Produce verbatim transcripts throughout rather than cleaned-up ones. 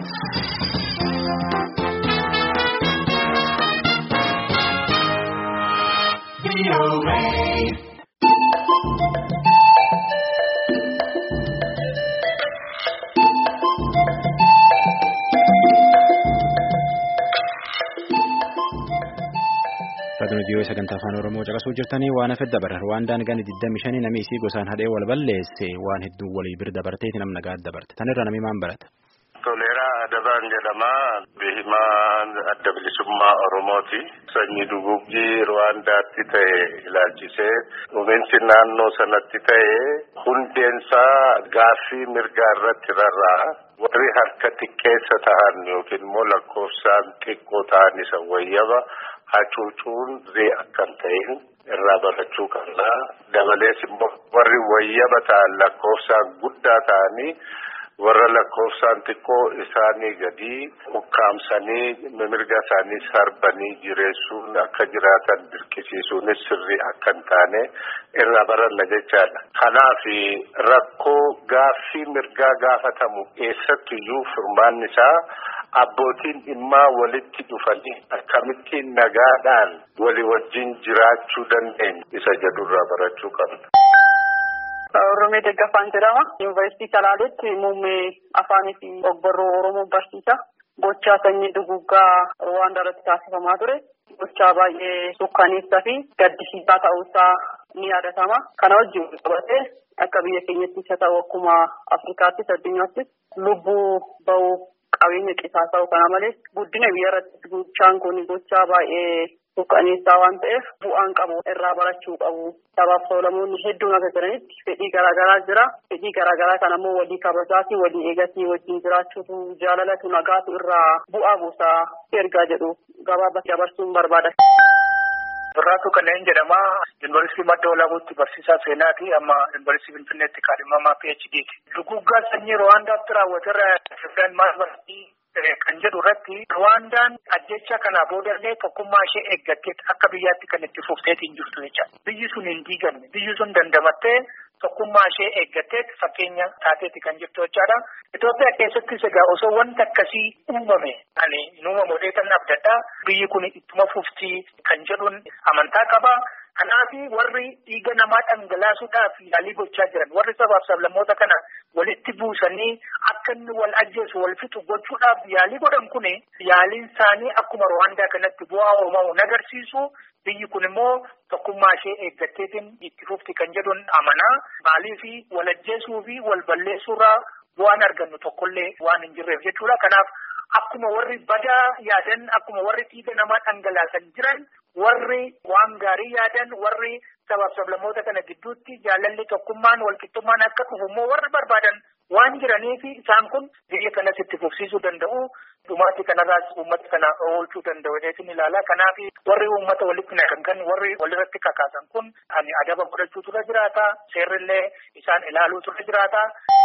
Raadiyoo sagantaa afaan Oromoo caqasuu jirtanii waan hafe dabarra Rwaandaan gani digdamii shanii namni isii gosaan hadhee wal balleesse waan hedduu walii bir dabarteeti namni nagaa dabarte tanirra namni maan barata. Toleeraa Adabaan jedhama behimaan adda bilisummaa Oromooti sanyii duguugii Rwaandaatti ta'e ilaalchisee dhumiinsi naannoo sanatti ta'e hundeensaa gaaffii mirgaa irratti rarra'a. Warri harka xiqqeessa ta'an yookiin immoo lakkoofsaan xiqqoo ta'an isa wayyaba hacuucuun zee akkan ta'e irraa barachuu qabna. Dabalees immoo warri wayyaba ta'an lakkoofsaan guddaa ta'anii warra lakkoofsaan xiqqoo isaanii gadi ukkaamsanii mirga isaanii sarbanii jireessuun akka jiraatan dirqisiisuunis sirrii akka hin taane irraa baranna jechaadha. Kanaaf rakkoo gaaffii mirgaa gaafatamu eessattuyyuu furmaanni isaa abbootiin dhimmaa walitti dhufanii akkamittiin nagaadhaan walii wajjin jiraachuu dandeenyu isa jedhurraa barachuu qabna. Oromee Deggafaan jedhama. Yuunivarsiitii Salaaleetti muummee afaanii fi ogbarruu Oromoo barsiisa. Gochaa sanyii duguuggaa Rwaandaa irratti taasifamaa ture. Gochaa baay'ee sukkaneessaa fi gaddisiisaa ta'uusaa ni yaadatama. Kana wajjin qabatee akka biyya keenyattis haa ta'u akkuma Afrikaattis addunyaattis lubbuu ba'uu qabeenya qisaasa'u kana malees guddina biyya irratti gochaan kun gochaa baay'ee sukkaneessaa waan ta'eef bu'aan qabu irraa barachuu qabu. Sabaaf sablammoonni hedduun akka jiranitti fedhii garaagaraa jira. Fedhii garaagaraa kana immoo walii kabajaatii walii eegatii wajjin jiraachuutu jaalalatu nagaatu irraa bu'aa buusaa ergaa jedhu gabaabatti dabarsuun barbaada. Birraatu kanneen jedhama. Yuunivarsiitii Madda Walaabootti barsiisaa seenaati. Amma Yuunivarsiitii Finfinneetti kaadhimamaa P H D ti. Duguuggaa sanyii Rwaandaatti raawwaterra Afrikaan maal bartii kan jedhu irratti Rwaandaan ajjecha kana boodallee tokkummaa ishee eeggattee akka biyyaatti kan itti fufteetiin jirtu jecha. Biyyi sun hin diigamne. Biyyi sun dandamattee tokkummaa ishee eeggattee fakkeenya taateeti kan jirtu jechaadha. Itoophiyaa keessattis egaa osoo wanta akkasii uumame ani nuuma modeetan abdadhaa biyyi kun ittuma fuftii kan jedhuun amantaa qaba. Kanaafi warri dhiiga namaa dhangalaasuudhaaf yaalii gochaa jiran warri sabaaf sablammoota kana walitti buusanii akka inni wal ajjeesu wal fixu gochuudhaaf yaalii godhan kun yaaliin isaanii akkuma Rwaandaa kanatti bu'aa uumamu nagarsiisu. Biyyi kun immoo tokkummaa ishee eeggatteetiin itti fufti kan jedhuun amanaa. Maalii fi wal ajjeesuu fi wal balleessuurraa bu'aan argannu tokkollee waan hin jirreef jechuudha. Kanaaf akkuma warri badaa yaadan akkuma warri dhiiga namaa dhangalaasan jiran warri waan gaarii yaadan warri sabaaf sablammoota kana gidduutti jaalalli tokkummaan walqixxummaan akka dhufu immoo warri barbaadan waan jiraniif isaan kun biyya kanas itti fufsiisuu danda'u. Dhumaatti kanarraas uummata kana oolchuu danda'u jedheetiin ilaala. Kanaaf warri uummata walitti naqan kan warri walirratti kakaasan kun ani adaba godhachuu tura jiraata. Seerrillee isaan ilaaluu tura jiraata.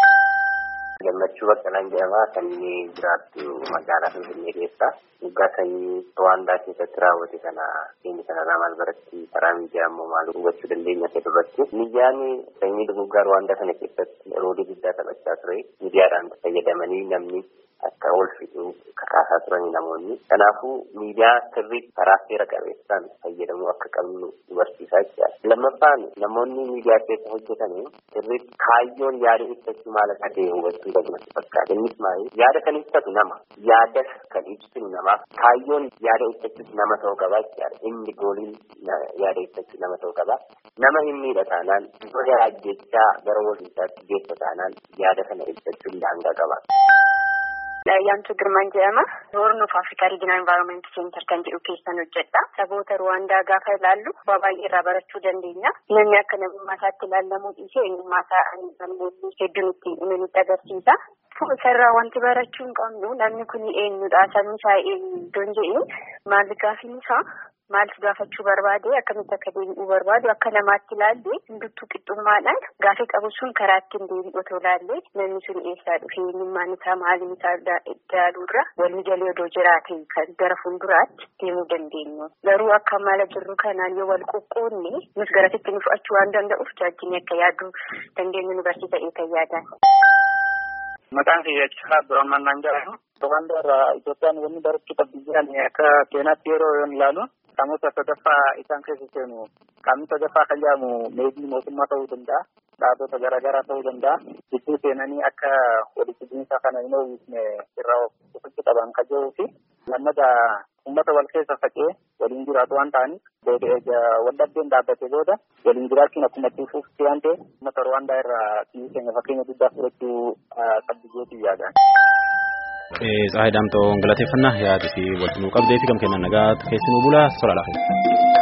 Gammachuu Baqqalaan jedhama kan inni jiraattu magaalaa Finfinnee keessa. Dhugaa sanyii Rwaandaa keessatti raawwate kana keenya sanarraa maal baratti karaa miidiyaa immoo maal hubachuu dandeenya ta'e duratti. Miidiyaan sanyii duguuggaa Rwaandaa kana keessatti roolii guddaa taphachaa ture. Miidiyaadhaan fayyadamanii namni akka ol fixu kakaasaa turanii namoonni. Kanaafuu miidiyaa sirrii karaa seera qabeessaan fayyadamuu akka qabnu barsiisaa jira. Lammaffaan namoonni miidiyaa keessa hojjetan sirrii kaayyoon yaada ibsachuu maal akka ta'e hubachuu qabna fakkaata. Innis maali? Yaada kan ibsatu nama. Yaada kan ibsinu namaaf kaayyoon yaada ibsachuuf nama ta'uu qabaa jechaadha. Inni gooliin yaada ibsachuu nama ta'uu qabaa. Nama hin miidha taanaan gosa ajjechaa gara waliisaatti geessa taanaan yaada kana ibsachuun daangaa qaba. Yaantu Girmaan jedhama. Horn of Africa Regional Environment Center kan jedhu keessan hojjedha. Saboota Rwaandaa gaafa ilaallu baay'ee irraa barachuu dandeenya. Namni akka namummaa isaatti ilaalamuu dhiisee eenyummaa isaa namoonni hedduun itti nutti agarsiisa. Sarraa wanti barachuu hin qabnu namni kun eenyudha sabni isaa eenyuun jedhu maal gaafiin isaa maal gaafachuu barbaade akkamitti akka deebi'uu barbaadu akka namaatti ilaalle hunduttuu qixxummaadhaan gaafii qabu sun karaa ittiin deebi'u otoo ilaalle namni sun eessaa dhufee eenyummaan isaa maaliin isaa ilaaluurra walii galee odoo jiraate kan gara fuulduraatti deemuu dandeenyu. Garuu akka mala jirru kanaan yoo wal qoqqoodne nus garasitti nu fudhachuu waan danda'uuf jaajjinni akka yaaduu dandeenyu nu barsiisa eegan yaadaan. Maqaan kiyyaachaa Abdurrahman naan jedhamu. Rwaandaa irraa Itoophiyaan wanni barachuu qabdi jiran akka seenaatti yeroo yoon ilaalu qaamota sadaffaa isaan keessa seenu qaamni sadaffaa kan jedhamu meebii mootummaa ta'uu danda'a. Dhaabota garaagaraa ta'uu danda'a. Gidduu seenanii akka walitti bu'iinsa kana hin oomishne irraa ofitti qaban kan jiruu fi lammata uummata wal keessa faca'ee waliin jiraatu waan ta'aniif waldhabdeen dhaabbatee booda waliin jiraachuun akkuma itti fuufti waan ta'eef uummata Rwaandaa irraa biyyi keenya fakkeenya guddaa fudhachuu qabdi jeetii yaadaan. Tsaahii Daamtoo galateeffannaa yaadii fi waltumuu qabdee fi kam kennan nagaa keessi nu bulaa sola lafa.